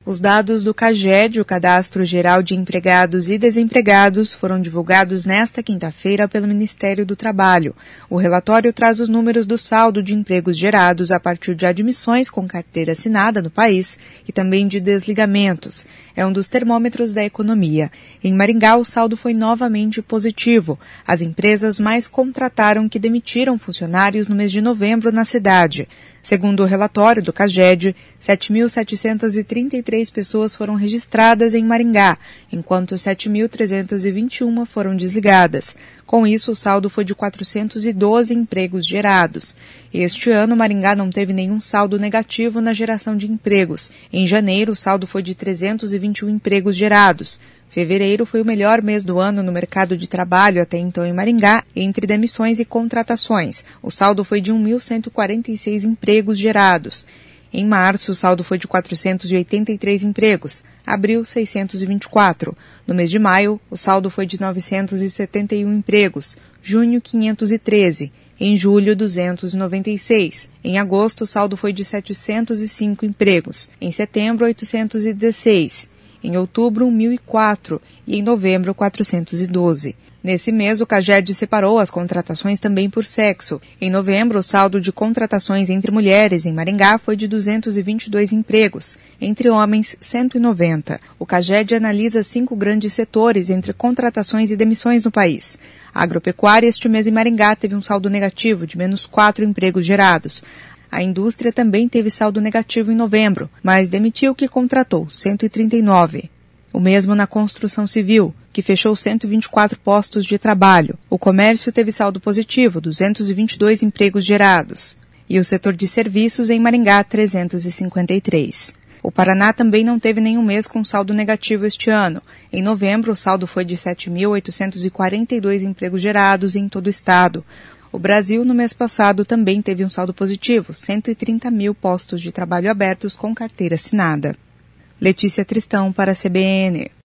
Os dados do CAGED, o Cadastro Geral de Empregados e Desempregados, foram divulgados nesta quinta-feira pelo Ministério do Trabalho. O relatório traz os números do saldo de empregos gerados a partir de admissões com carteira assinada no país e também de desligamentos. É um dos termômetros da economia. Em Maringá, o saldo foi novamente positivo. As empresas mais contrataram que demitiram funcionários no mês de novembro na cidade. Segundo o relatório do CAGED, 7.733 pessoas foram registradas em Maringá, enquanto 7.321 foram desligadas. Com isso, o saldo foi de 412 empregos gerados. Este ano, Maringá não teve nenhum saldo negativo na geração de empregos. Em janeiro, o saldo foi de 321 empregos gerados. Fevereiro foi o melhor mês do ano no mercado de trabalho até então em Maringá, entre demissões e contratações. O saldo foi de 1.146 empregos gerados. Em março, o saldo foi de 483 empregos. Abril, 624. No mês de maio, o saldo foi de 971 empregos. Junho, 513. Em julho, 296. Em agosto, o saldo foi de 705 empregos. Em setembro, 816. Em outubro, 1.004 e em novembro, 412. Nesse mês, o CAGED separou as contratações também por sexo. Em novembro, o saldo de contratações entre mulheres em Maringá foi de 222 empregos, entre homens, 190. O CAGED analisa 5 grandes setores entre contratações e demissões no país. A agropecuária este mês em Maringá teve um saldo negativo de menos 4 empregos gerados. A indústria também teve saldo negativo em novembro, mas demitiu o que contratou, 139. O mesmo na construção civil, que fechou 124 postos de trabalho. O comércio teve saldo positivo, 222 empregos gerados. E o setor de serviços em Maringá, 353. O Paraná também não teve nenhum mês com saldo negativo este ano. Em novembro, o saldo foi de 7.842 empregos gerados em todo o estado. O Brasil, no mês passado, também teve um saldo positivo, 130 mil postos de trabalho abertos com carteira assinada. Letícia Tristão para a CBN.